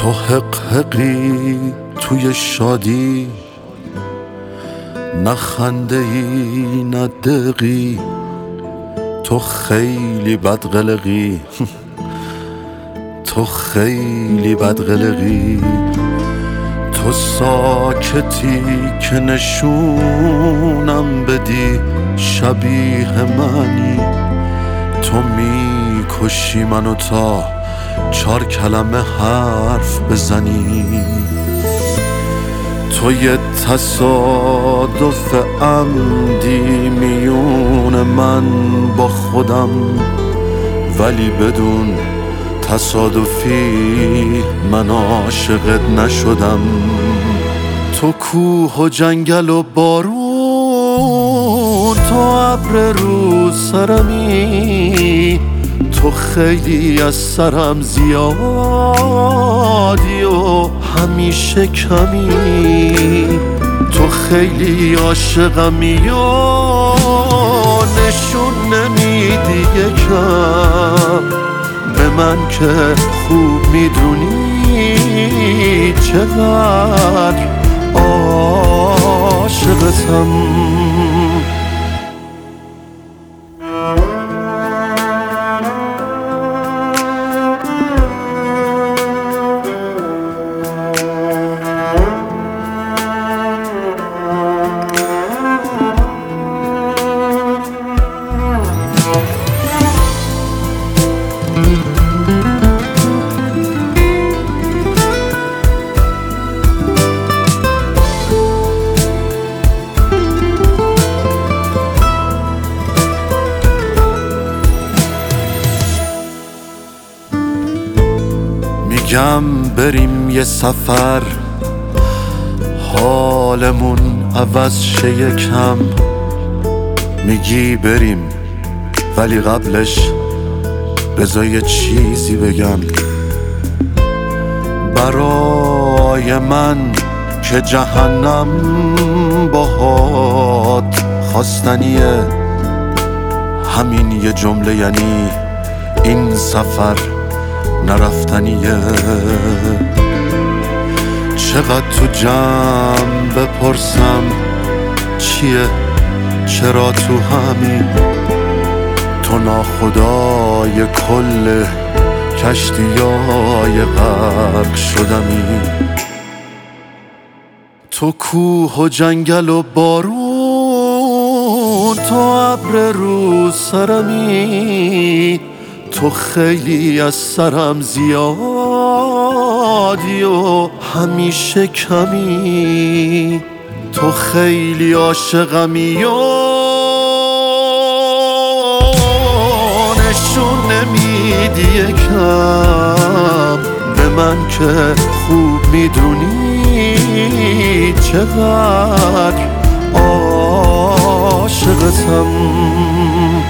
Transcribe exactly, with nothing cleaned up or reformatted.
تو حق حقی توی شادی، نه خنده ای نه دقی، تو خیلی بدقلقی تو خیلی بدقلقی. تو ساکتی که نشونم بدی شبیه منی، تو میکشی منو تا چار کلمه حرف بزنی. تو یه تصادف عمدی میون من با خودم، ولی بدون تصادفی من عاشقت نشدم. تو کوه و جنگل و بارون، تو ابر رو سرمی، تو خیلی از سرم زیادی و همیشه کمی. تو خیلی عاشقمی و نشون نمیدی یکم به من که خوب میدونی چقدر عاشقتم. میگم بریم یه سفر، حالمون عوض شه یکم. میگی بریم ولی قبلش بذار یه چیزی بگم. برای من که جهنم باهات خواستنیه، همین یه جمله یعنی این سفر نرفتنیه. چقدر تو جمع بپرسم چیه چرا تو همین، تو ناخدای کل کشتیای غرق شدمی. تو کوه و جنگل و بارون، تو ابر رو سرمی، تو خیلی از سرم زیادی و همیشه کمی. تو خیلی عاشقمی و نشون نمیدی یکم به من که خوب میدونی چقدر عاشقتم.